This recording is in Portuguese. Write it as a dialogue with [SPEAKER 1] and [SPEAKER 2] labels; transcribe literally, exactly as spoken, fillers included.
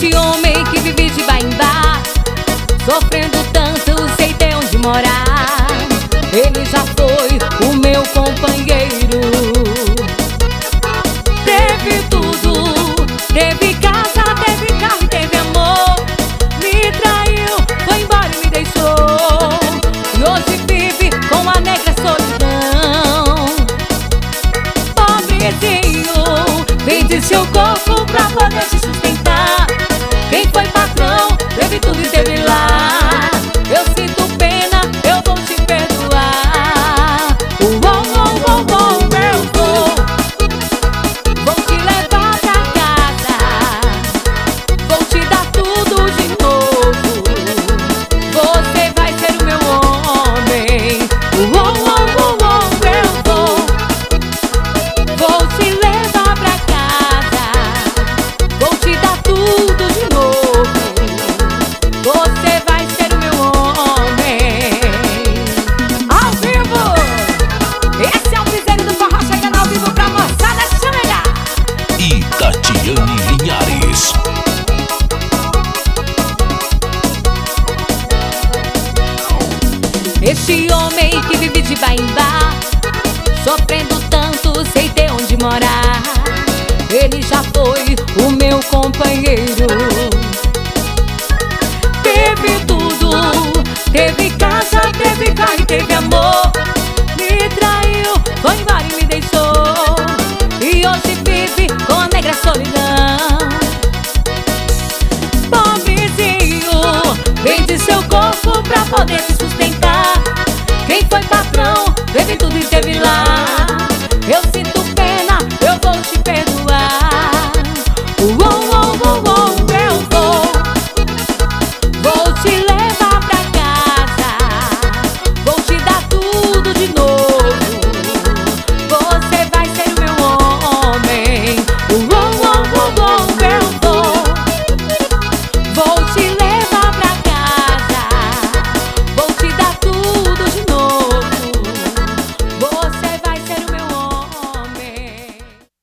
[SPEAKER 1] Este homem que vive de bar em bar, sofrendo tanto, sei ter onde morar. Ele já foi o meu companheiro. Teve tudo, teve casa, teve carro e teve amor. Me traiu, foi embora e me deixou. E hoje vive com a negra solidão. Pobrezinho, vende seu corpo pra poder te sustentar. Quem foi patrão, teve tudo e teve lá. Eu sinto pena, eu vou te perdoar. Uou, uou, uou, uou, eu vou Vou te levar pra casa. Vou te dar tudo de novo. Você vai ser o meu homem. Uou, uou, uou, uou, eu vou Vou te levar pra casa. Vou te dar tudo de novo. Você vai ser o meu homem. Ao vivo! Esse é o piseiro do forró chegando ao vivo pra moçada chamegar.
[SPEAKER 2] E Tatiane Linhares.
[SPEAKER 1] Este homem que vive de bar em bar, sofrendo tanto, sem ter onde morar. Ele já foi o meu companheiro.